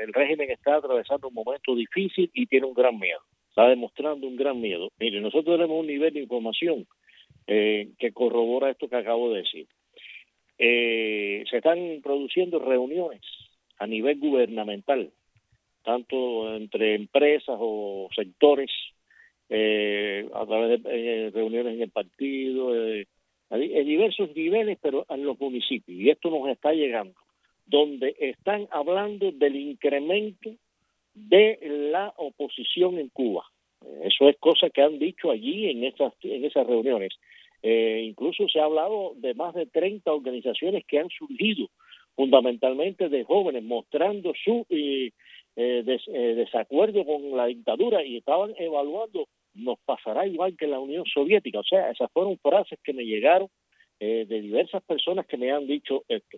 el régimen está atravesando un momento difícil y tiene un gran miedo. Está demostrando un gran miedo. Mire, nosotros tenemos un nivel de información que corrobora esto que acabo de decir. Se están produciendo reuniones a nivel gubernamental, tanto entre empresas o sectores, a través de reuniones en el partido, en diversos niveles, pero en los municipios. Y esto nos está llegando, donde están hablando del incremento de la oposición en Cuba. Eso es cosa que han dicho allí en esas reuniones. Incluso se ha hablado de más de 30 organizaciones que han surgido fundamentalmente de jóvenes mostrando su desacuerdo con la dictadura y estaban evaluando, nos pasará igual que en la Unión Soviética. O sea, esas fueron frases que me llegaron de diversas personas que me han dicho esto.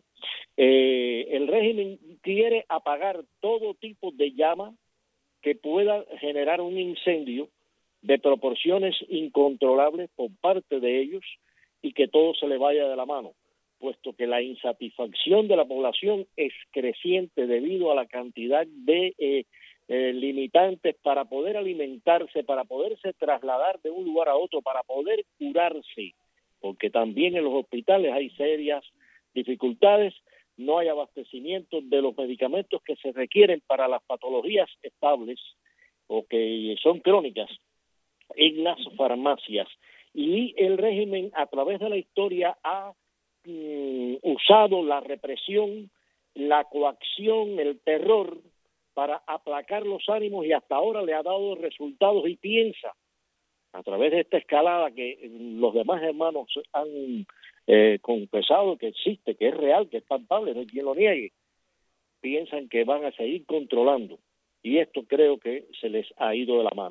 El régimen quiere apagar todo tipo de llama que pueda generar un incendio de proporciones incontrolables por parte de ellos y que todo se le vaya de la mano, puesto que la insatisfacción de la población es creciente debido a la cantidad de limitantes para poder alimentarse, para poderse trasladar de un lugar a otro, para poder curarse, porque también en los hospitales hay serias dificultades, no hay abastecimiento de los medicamentos que se requieren para las patologías estables o que son crónicas en las farmacias. Y el régimen, a través de la historia, ha usado la represión, la coacción, el terror para aplacar los ánimos y hasta ahora le ha dado resultados y piensa, a través de esta escalada que los demás hermanos han confesado que existe, que es real, que es palpable, no hay quien lo niegue, piensan que van a seguir controlando. Y esto creo que se les ha ido de la mano.